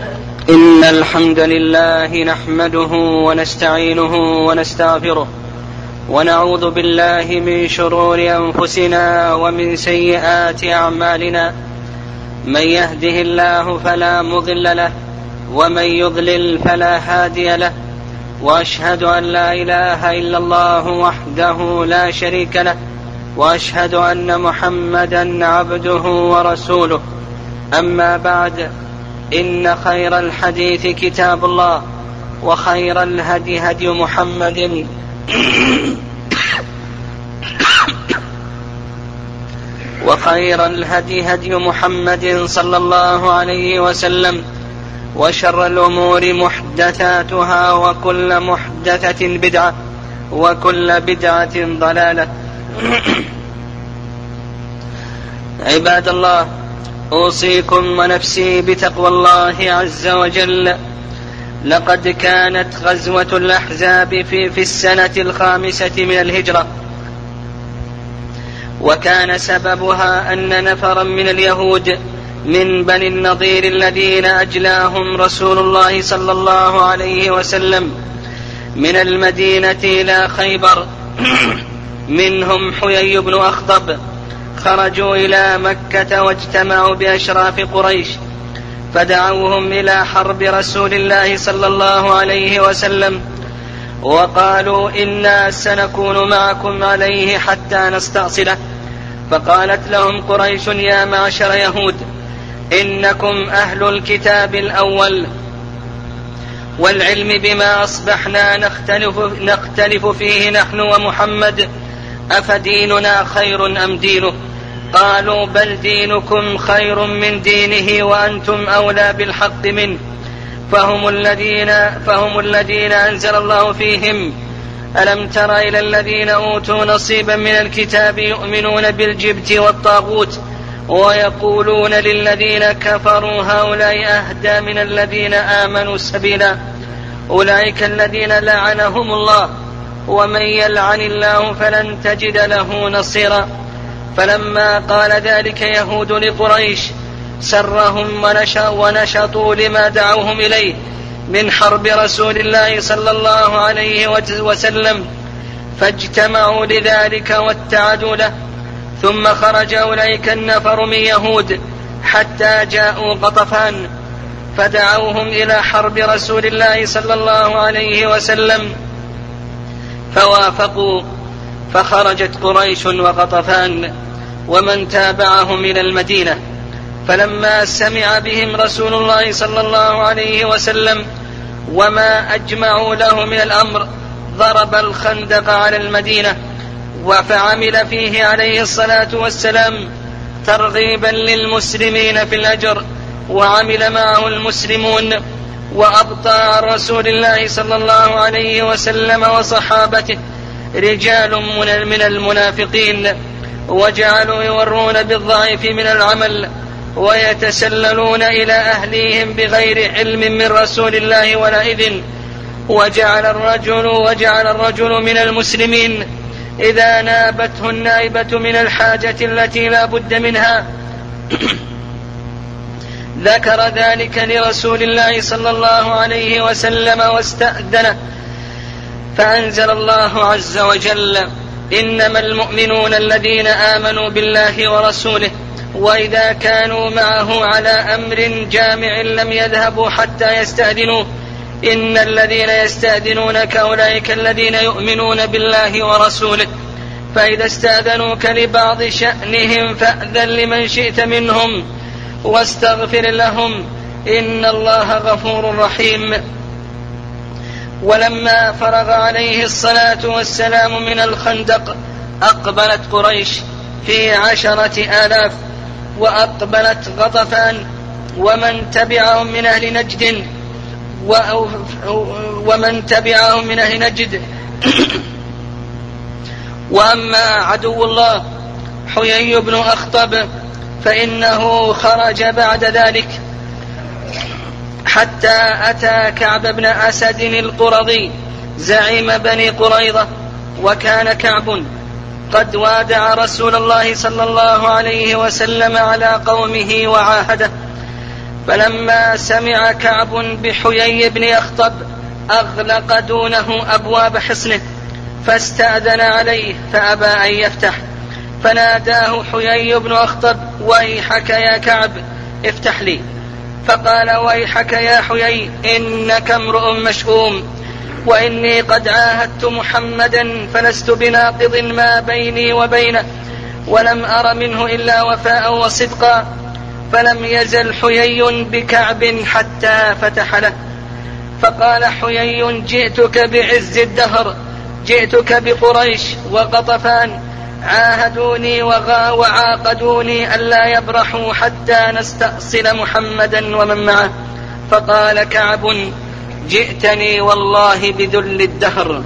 إن الحمد لله نحمده ونستعينه ونستغفره ونعوذ بالله من شرور أنفسنا ومن سيئات أعمالنا. من يهده الله فلا مضل له ومن يضلل فلا هادي له، وأشهد أن لا إله إلا الله وحده لا شريك له، وأشهد أن محمدا عبده ورسوله. أما بعد، إن خير الحديث كتاب الله، وخير الهدي هدي محمد وخير الهدي هدي محمد صلى الله عليه وسلم، وشر الأمور محدثاتها، وكل محدثة بدعة، وكل بدعة ضلالة. عباد الله، أوصيكم ونفسي بتقوى الله عز وجل. لقد كانت غزوة الأحزاب في السنة 5 من الهجرة، وكان سببها أن نفرا من اليهود من بني النضير الذين أجلاهم رسول الله صلى الله عليه وسلم من المدينة إلى خيبر منهم حيي بن أخطب، خرجوا إلى مكة واجتمعوا بأشراف قريش، فدعوهم إلى حرب رسول الله صلى الله عليه وسلم، وقالوا إنا سنكون معكم عليه حتى نستأصله. فقالت لهم قريش: يا معشر يهود، إنكم أهل الكتاب الأول والعلم بما أصبحنا نختلف فيه نحن ومحمد، أفديننا خير أم دينه؟ قالوا: بل دينكم خير من دينه، وأنتم أولى بالحق منه. فهم الذين أنزل الله فيهم: ألم تر إلى الذين أوتوا نصيبا من الكتاب يؤمنون بالجبت والطاغوت، ويقولون للذين كفروا هؤلاء أهدى من الذين آمنوا سبيلا، أولئك الذين لعنهم الله، ومن يلعن الله فلن تجد له نصيرا. فلما قال ذلك يهود لقريش سرهم ونشطوا لما دعوهم إليه من حرب رسول الله صلى الله عليه وسلم، فاجتمعوا لذلك واتعدوا له. ثم خرج أولئك النفر من يهود حتى جاءوا غطفان، فدعوهم إلى حرب رسول الله صلى الله عليه وسلم، فوافقوا، فخرجت قريش وغطفان ومن تابعهم إلى المدينة. فلما سمع بهم رسول الله صلى الله عليه وسلم وما أجمعوا له من الأمر، ضرب الخندق على المدينة، فعمل فيه عليه الصلاة والسلام ترغيبا للمسلمين في الأجر، وعمل معه المسلمون، وأبطأ رسول الله صلى الله عليه وسلم وصحابته رجال من المنافقين، وجعلوا يورون بالضعيف من العمل، ويتسللون إلى أهليهم بغير علم من رسول الله ولا إذن. وجعل الرجل من المسلمين إذا نابته النائبة من الحاجة التي لا بد منها ذكر ذلك لرسول الله صلى الله عليه وسلم واستأذنه، فأنزل الله عز وجل: إنما المؤمنون الذين آمنوا بالله ورسوله، وإذا كانوا معه على أمر جامع لم يذهبوا حتى يستأذنوه. إن الذين يستأذنونك أولئك الذين يؤمنون بالله ورسوله، فإذا استأذنوك لبعض شأنهم فأذن لمن شئت منهم واستغفر لهم، إن الله غفور رحيم. ولما فرغ عليه الصلاة والسلام من الخندق أقبلت قريش في 10,000، وأقبلت غطفان ومن تبعهم من أهل نجد وأما عدو الله حيي بن أخطب فإنه خرج بعد ذلك حتى أتى كعب بن أسد القرظي زعيم بني قريظة، وكان كعب قد وادع رسول الله صلى الله عليه وسلم على قومه وعاهده، فلما سمع كعب بحيي بن أخطب أغلق دونه أبواب حصنه فاستأذن عليه فأبى أن يفتح، فناداه حيي بن أخطب: ويحك يا كعب افتح لي. فقال: ويحك يا حيي، إنك امرؤ مشؤوم، وإني قد عاهدت محمدا فلست بناقض ما بيني وبينه، ولم أر منه إلا وفاء وصدقا. فلم يزل حيي بكعب حتى فتح له. فقال حيي: جئتك بعز الدهر، جئتك بقريش وغطفان، عاهدوني وعاقدوني ألا يبرحوا حتى نستأصل محمدا ومن معه. فقال كعب: جئتني والله بذل الدهر،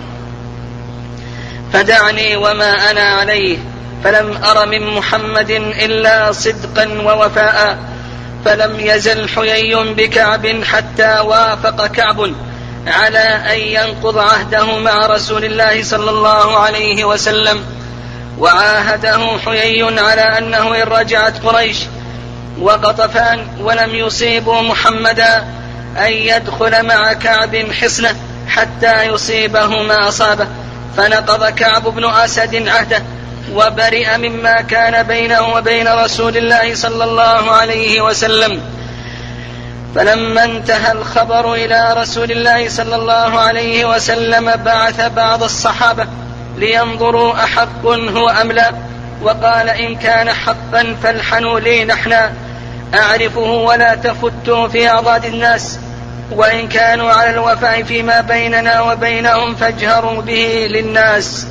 فدعني وما أنا عليه، فلم أر من محمد إلا صدقا ووفاء. فلم يزل حيي بكعب حتى وافق كعب على أن ينقض عهده مع رسول الله صلى الله عليه وسلم، وعاهده حيي على أنه إن رجعت قريش وغطفان ولم يصيبوا محمدا أن يدخل مع كعب حصنه حتى يصيبه ما أصابه. فنقض كعب بن أسد عهده وبرئ مما كان بينه وبين رسول الله صلى الله عليه وسلم. فلما انتهى الخبر إلى رسول الله صلى الله عليه وسلم بعث بعض الصحابة لينظروا أحق هو أم لا، وقال: إن كان حقا فالحنوا لي نحنا، أعرفه ولا تفتوا في أعضاد الناس، وإن كانوا على الوفاء فيما بيننا وبينهم فاجهروا به للناس.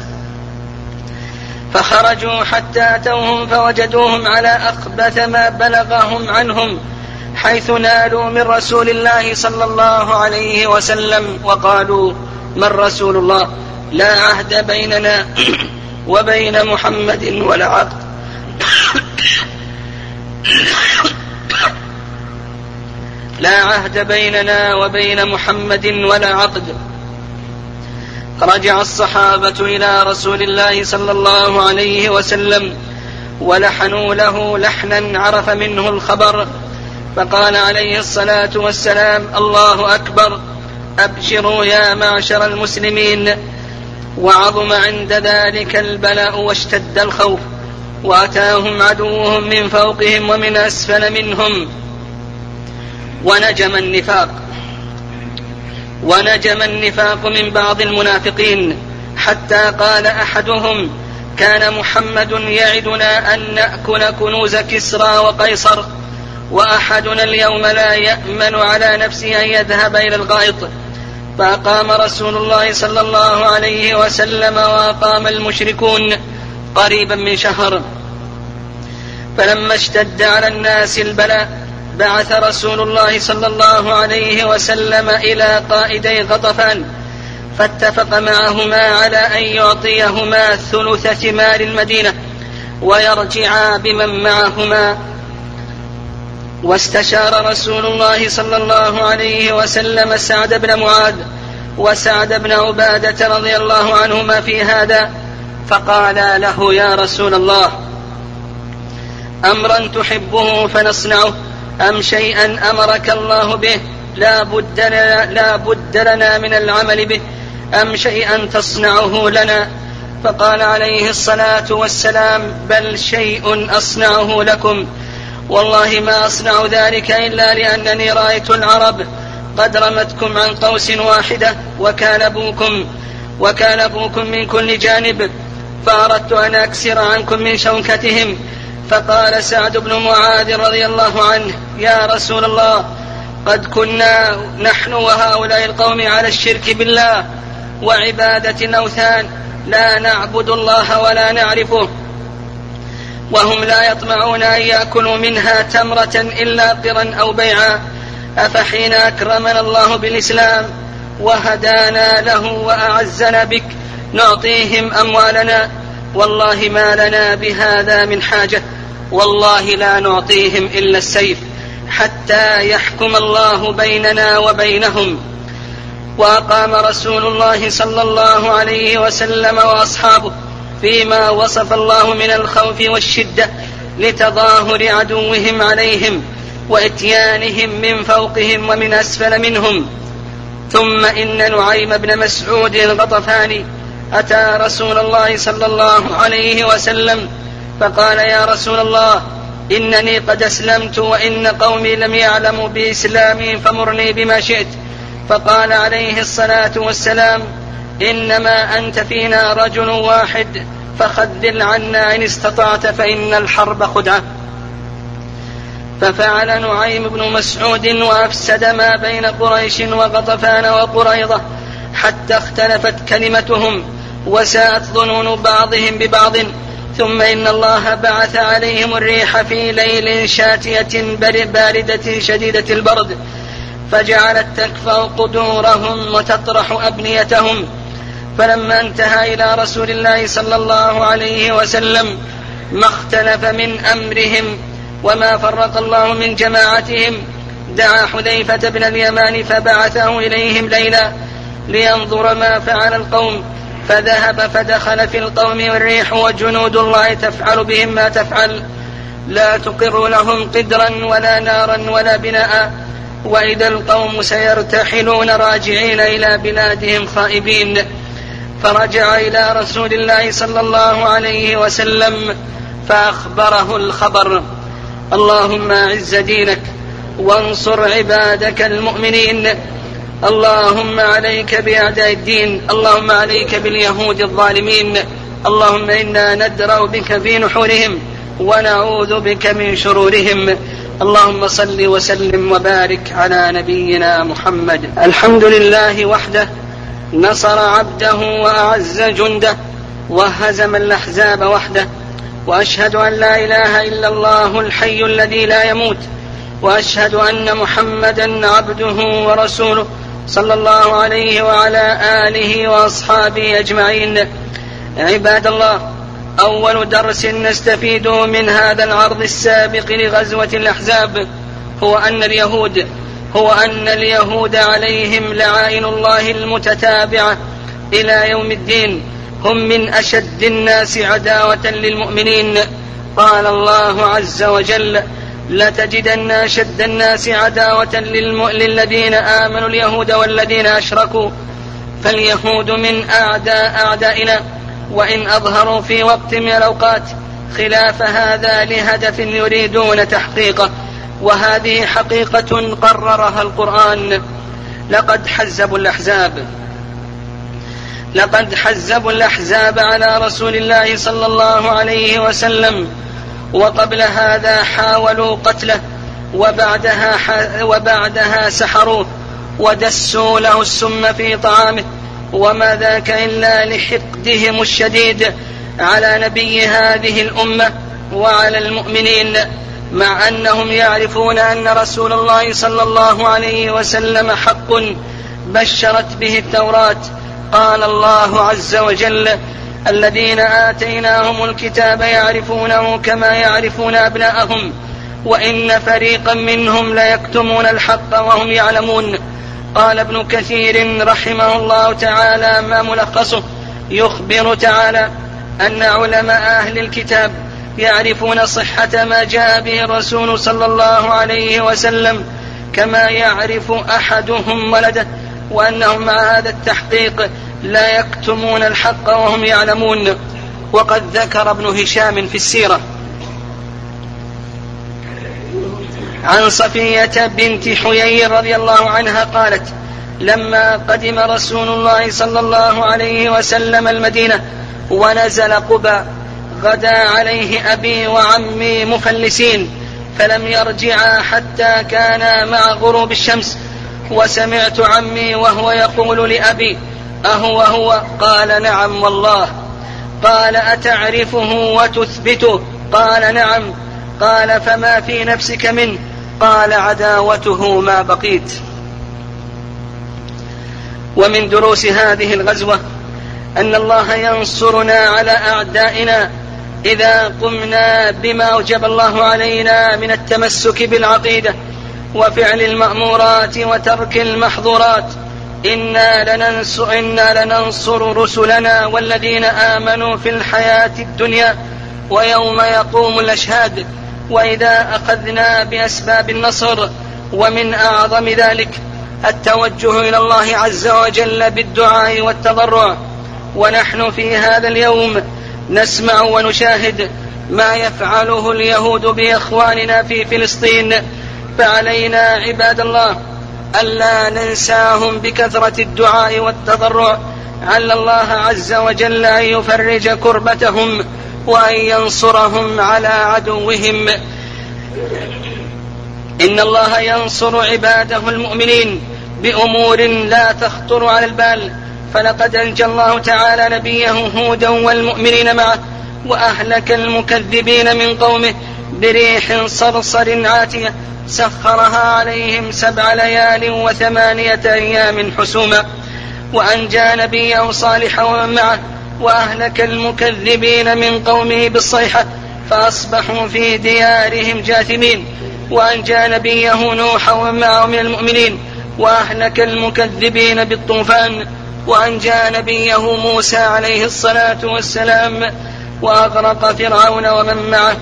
فخرجوا حتى أتوهم فوجدوهم على أخبث ما بلغهم عنهم، حيث نالوا من رسول الله صلى الله عليه وسلم وقالوا: من رسول الله؟ لا عهد بيننا وبين محمد ولا عقد. لا عهد بيننا وبين محمد ولا عقد. رجع الصحابة إلى رسول الله صلى الله عليه وسلم ولحنوا له لحنا عرف منه الخبر، فقال عليه الصلاة والسلام: الله أكبر، أبشروا يا معشر المسلمين. وعظم عند ذلك البلاء واشتد الخوف، وأتاهم عدوهم من فوقهم ومن أسفل منهم، ونجم النفاق من بعض المنافقين، حتى قال أحدهم: كان محمد يعدنا أن نأكل كنوز كسرى وقيصر، وأحدنا اليوم لا يأمن على نفسه أن يذهب إلى الغائط. فأقام رسول الله صلى الله عليه وسلم وأقام المشركون قريبا من شهر. فلما اشتد على الناس البلاء بعث رسول الله صلى الله عليه وسلم إلى قائدي غطفان، فاتفق معهما على أن يعطيهما ثلث ثمار المدينة ويرجعا بمن معهما. واستشار رسول الله صلى الله عليه وسلم سعد بن معاذ وسعد بن عبادة رضي الله عنهما في هذا، فقال له: يا رسول الله، أمرا تحبه فنصنعه، أم شيئا أمرك الله به لا بد لنا من العمل به، أم شيئا تصنعه لنا؟ فقال عليه الصلاة والسلام: بل شيء أصنعه لكم، والله ما أصنع ذلك إلا لأنني رأيت العرب قد رمتكم عن قوس واحدة وكالبوكم من كل جانب، فأردت أن أكسر عنكم من شوكتهم. فقال سعد بن معاذ رضي الله عنه: يا رسول الله، قد كنا نحن وهؤلاء القوم على الشرك بالله وعبادة الأوثان، لا نعبد الله ولا نعرفه، وهم لا يطمعون أن يأكلوا منها تمرة إلا قرا أو بيعا، أفحين أكرمنا الله بالإسلام وهدانا له وأعزنا بك نعطيهم أموالنا؟ والله ما لنا بهذا من حاجة، والله لا نعطيهم إلا السيف حتى يحكم الله بيننا وبينهم. وأقام رسول الله صلى الله عليه وسلم وأصحابه فيما وصف الله من الخوف والشدة لتظاهر عدوهم عليهم، وإتيانهم من فوقهم ومن أسفل منهم. ثم إن نعيم بن مسعود الغطفاني أتى رسول الله صلى الله عليه وسلم فقال: يا رسول الله، إنني قد أسلمت وإن قومي لم يعلموا بإسلامي فمرني بما شئت. فقال عليه الصلاة والسلام: إنما أنت فينا رجل واحد فخذل عنا إن استطعت فإن الحرب خدعة. ففعل نعيم بن مسعود وأفسد ما بين قريش وغطفان وقريظة حتى اختلفت كلمتهم وساءت ظنون بعضهم ببعض. ثم إن الله بعث عليهم الريح في ليل شاتية باردة شديدة البرد فجعلت تكفأ قدورهم وتطرح أبنيتهم. فلما انتهى إلى رسول الله صلى الله عليه وسلم ما اختلف من أمرهم وما فرق الله من جماعتهم، دعا حذيفة بن اليمان فبعثه إليهم ليلا لينظر ما فعل القوم. فذهب فدخل في القوم والريح وجنود الله تفعل بهم ما تفعل، لا تقر لهم قدرا ولا نارا ولا بناء. وإذا القوم سيرتحلون راجعين إلى بلادهم خائبين. فرجع إلى رسول الله صلى الله عليه وسلم فأخبره الخبر: اللهم أعز دينك وانصر عبادك المؤمنين، اللهم عليك بأعداء الدين، اللهم عليك باليهود الظالمين، اللهم إنا ندرأ بك في نحورهم ونعوذ بك من شرورهم. اللهم صل وسلم وبارك على نبينا محمد. الحمد لله وحده نصر عبده وأعز جنده وهزم الأحزاب وحده، وأشهد أن لا إله إلا الله الحي الذي لا يموت، وأشهد أن محمدا عبده ورسوله صلى الله عليه وعلى آله وأصحابه أجمعين. عباد الله، أول درس نستفيد من هذا العرض السابق لغزوة الأحزاب هو أن اليهود عليهم لعائن الله المتتابعة إلى يوم الدين هم من أشد الناس عداوة للمؤمنين. قال الله عز وجل: لتجدن أشد الناس عداوة للذين آمنوا اليهود والذين أشركوا، فاليهود من أعدائنا وإن أظهروا في وقت من الأوقات خلاف هذا لهدف يريدون تحقيقه، وهذه حقيقة قررها القرآن. لقد حزبوا الأحزاب على رسول الله صلى الله عليه وسلم، وقبل هذا حاولوا قتله، وبعدها سحروه ودسوا له السم في طعامه، وما ذاك إلا لحقدهم الشديد على نبي هذه الأمة وعلى المؤمنين، مع أنهم يعرفون أن رسول الله صلى الله عليه وسلم حق بشرت به التوراة. قال الله عز وجل: الذين آتيناهم الكتاب يعرفونه كما يعرفون أبناءهم وإن فريقا منهم ليكتمون الحق وهم يعلمون. قال ابن كثير رحمه الله تعالى: ما ملخصه؟ يخبر تعالى أن علماء أهل الكتاب يعرفون صحة ما جاء به الرسول صلى الله عليه وسلم كما يعرف أحدهم ولده، وأنهم مع هذا التحقيق لا يكتمون الحق وهم يعلمون. وقد ذكر ابن هشام في السيرة عن صفية بنت حيي رضي الله عنها قالت: لما قدم رسول الله صلى الله عليه وسلم المدينة ونزل قباء غدا عليه أبي وعمي مفلسين، فلم يرجعا حتى كانا مع غروب الشمس، وسمعت عمي وهو يقول لأبي: أهو هو؟ قال: نعم والله. قال: أتعرفه وتثبته؟ قال: نعم. قال: فما في نفسك منه؟ قال: عداوته ما بقيت. ومن دروس هذه الغزوة أن الله ينصرنا على أعدائنا إذا قمنا بما أوجب الله علينا من التمسك بالعقيدة وفعل المأمورات وترك المحظورات. إنا لننصر رسلنا والذين آمنوا في الحياة الدنيا ويوم يقوم الأشهاد. وإذا أخذنا بأسباب النصر. ومن أعظم ذلك التوجه إلى الله عز وجل بالدعاء والتضرع. ونحن في هذا اليوم نسمع ونشاهد ما يفعله اليهود بإخواننا في فلسطين، فعلينا عباد الله ألا ننساهم بكثرة الدعاء والتضرع، عل الله عز وجل أن يفرج كربتهم وأن ينصرهم على عدوهم. إن الله ينصر عباده المؤمنين بأمور لا تخطر على البال، فلقد أنجى الله تعالى نبيه هودا والمؤمنين معه وأهلك المكذبين من قومه بريح صرصر عاتية سخرها عليهم 7 ليال و8 أيام حسوما. وأنجى نبيه صالحا ومن معه وأهلك المكذبين من قومه بالصيحة فأصبحوا في ديارهم جاثمين. وأنجى نبيه نوحا ومن معه من المؤمنين وأهلك المكذبين بالطوفان. وأنجى نبيه موسى عليه الصلاة والسلام وأغرق فرعون ومن معه.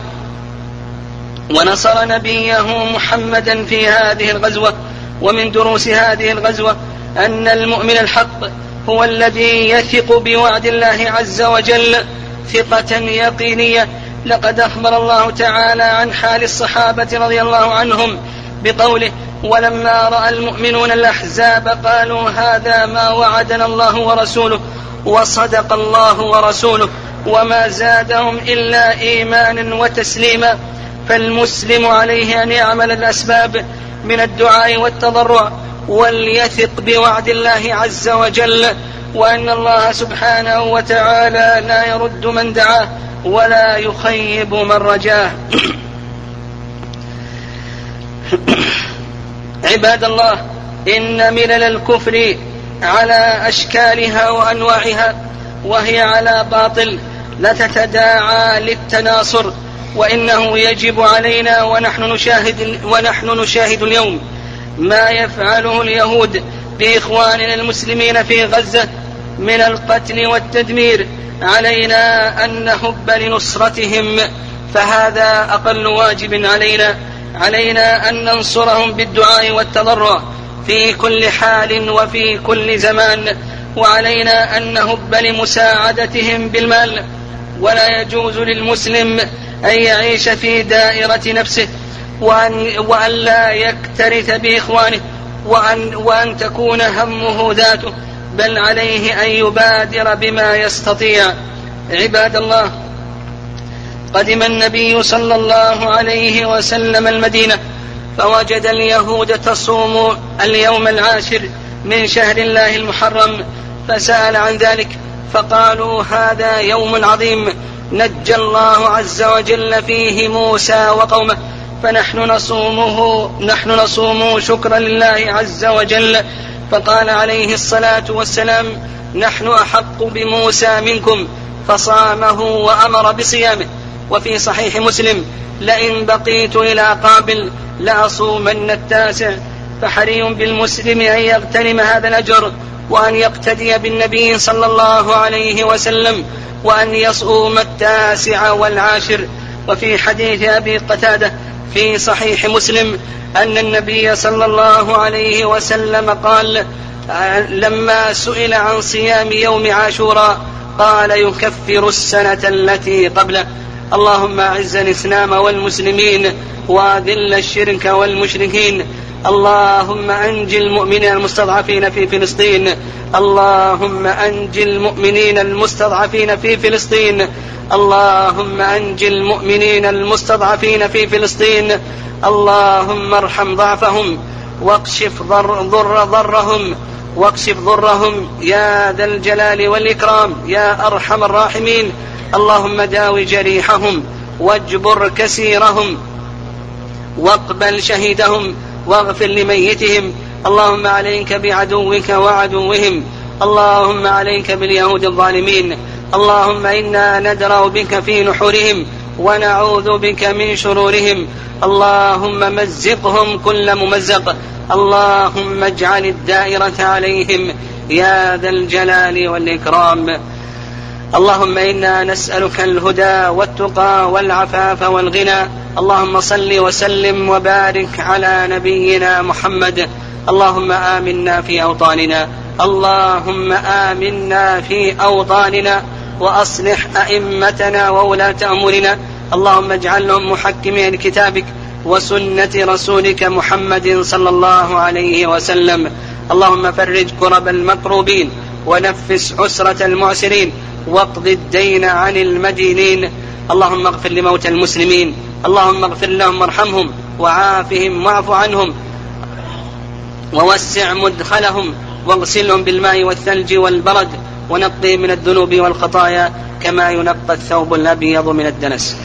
ونصر نبيه محمدا في هذه الغزوة. ومن دروس هذه الغزوة أن المؤمن الحق هو الذي يثق بوعد الله عز وجل ثقة يقينية. لقد أخبر الله تعالى عن حال الصحابة رضي الله عنهم بقوله: ولما رأى المؤمنون الأحزاب قالوا هذا ما وعدنا الله ورسوله وصدق الله ورسوله، وما زادهم إلا إيمانا وتسليما. فالمسلم عليه أن يعمل الأسباب من الدعاء والتضرع وليثق بوعد الله عز وجل، وأن الله سبحانه وتعالى لا يرد من دعاه ولا يخيب من رجاه. عباد الله، إن ملل الكفر على أشكالها وأنواعها وهي على باطل لتتداعى للتناصر، وإنه يجب علينا ونحن نشاهد اليوم ما يفعله اليهود بإخواننا المسلمين في غزة من القتل والتدمير، علينا أن نهب لنصرتهم، فهذا أقل واجب علينا أن ننصرهم بالدعاء والتضرع في كل حال وفي كل زمان، وعلينا أن نهب لمساعدتهم بالمال. ولا يجوز للمسلم أن يعيش في دائرة نفسه وأن لا يكترث بإخوانه وأن تكون همه ذاته، بل عليه أن يبادر بما يستطيع. عباد الله، قدم النبي صلى الله عليه وسلم المدينة فوجد اليهود تصوم اليوم 10 من شهر الله المحرم، فسأل عن ذلك فقالوا هذا يوم عظيم نجى الله عز وجل فيه موسى وقومه، فنحن نصومه شكرا لله عز وجل. فقال عليه الصلاة والسلام: نحن أحق بموسى منكم، فصامه وأمر بصيامه. وفي صحيح مسلم: لئن بقيت إلى قابل لأصومن 9. فحري بالمسلم أن يغتنم هذا الأجر وأن يقتدي بالنبي صلى الله عليه وسلم وأن يصوم 9 و10. وفي حديث أبي قتادة في صحيح مسلم أن النبي صلى الله عليه وسلم قال لما سئل عن صيام يوم عاشوراء قال: يكفر السنة التي قبله. اللهم أعز الإسلام والمسلمين وأذل الشرك والمشركين. اللهم أنجِ المؤمنين المستضعفين في فلسطين. اللهم أنجِ المؤمنين المستضعفين في فلسطين. اللهم أنجِ المؤمنين المستضعفين في فلسطين. اللهم ارحم ضعفهم واكشف ضرهم يا ذا الجلال والإكرام يا أرحم الراحمين. اللهم داوي جريحهم واجبر كسيرهم واقبل شهيدهم واغفر لميتهم. اللهم عليك بعدوك وعدوهم. اللهم عليك باليهود الظالمين. اللهم إنا ندرأ بك في نحورهم ونعوذ بك من شرورهم. اللهم مزقهم كل ممزق. اللهم اجعل الدائرة عليهم يا ذا الجلال والإكرام. اللهم إنا نسألك الهدى والتقى والعفاف والغنى. اللهم صل وسلم وبارك على نبينا محمد. اللهم آمنا في أوطاننا، اللهم آمنا في أوطاننا، وأصلح أئمتنا وولاة أمورنا. اللهم اجعلهم محكمين لكتابك وسنة رسولك محمد صلى الله عليه وسلم. اللهم فرج كرب المكروبين ونفس عسرة المعسرين واقض الدين عن المدينين. اللهم اغفر لموتى المسلمين، اللهم اغفر لهم وارحمهم وعافهم واعف عنهم ووسع مدخلهم واغسلهم بالماء والثلج والبرد ونقهم من الذنوب والخطايا كما ينقى الثوب الأبيض من الدنس.